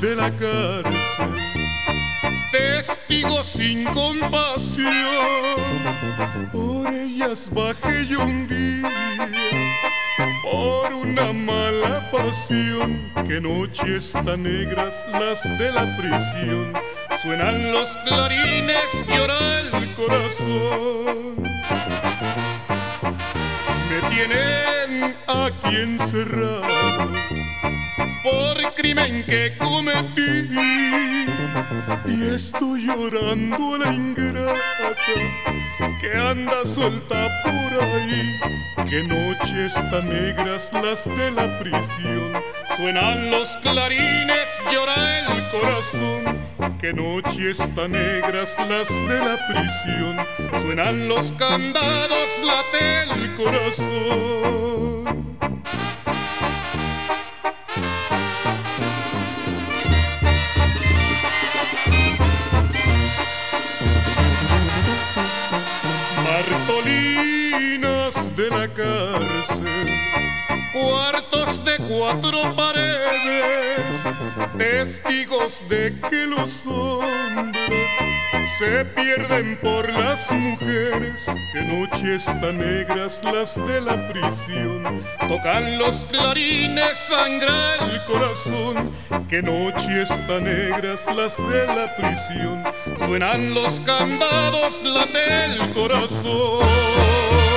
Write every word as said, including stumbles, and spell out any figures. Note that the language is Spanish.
de la cárcel, testigos sin compasión. Por ellas bajé yo un día, por una mala pasión. Qué noches tan negras las de la prisión, suenan los clarines, llora el corazón. Me tienen aquí encerrado por crimen que cometí, y estoy llorando a la ingrata que anda suelta por ahí. Qué noches tan negras las de la prisión, suenan los clarines, llora el corazón. Qué noches tan negras las de la prisión, suenan los candados, late el corazón. Martolinas de la cárcel, cuartos de cuatro paredes, testigos de que los hombres se pierden por las mujeres. Qué noches tan negras las de la prisión, tocan los clarines, sangra el corazón. Qué noches tan negras las de la prisión, suenan los candados, late el corazón.